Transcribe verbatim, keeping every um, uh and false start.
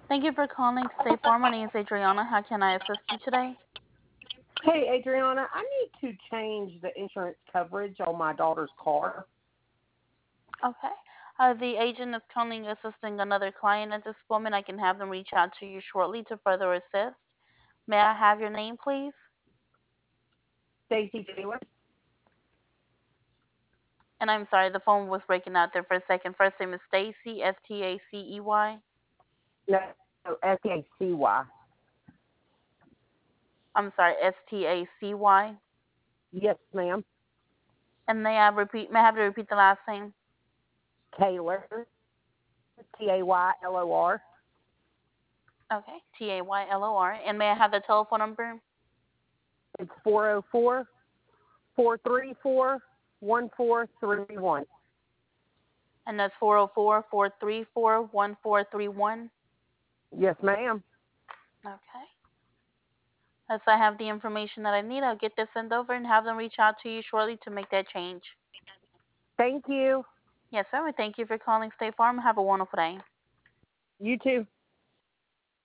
Thank you for calling State Farm. My name is Adriana. How can I assist you today? Hey, Adriana, I need to change the insurance coverage on my daughter's car. Okay. Uh, the agent is currently assisting another client at this moment. I can have them reach out to you shortly to further assist. May I have your name, please? Stacy Taylor? And I'm sorry, the phone was breaking out there for a second. First name is Stacy, S T A C E Y. No, no S A C Y. I'm sorry, S T A C Y. Yes, ma'am. And may I repeat? May I have you repeat the last name? Taylor, T A Y L O R. Okay, T A Y L O R. And may I have the telephone number? It's four oh four, four three four, one four three one. And that's four zero four, four three four, one four three one. Yes, ma'am. Okay. As I have the information that I need, I'll get this sent over and have them reach out to you shortly to make that change. Thank you. Yes, sir. We thank you for calling State Farm. Have a wonderful day. You too.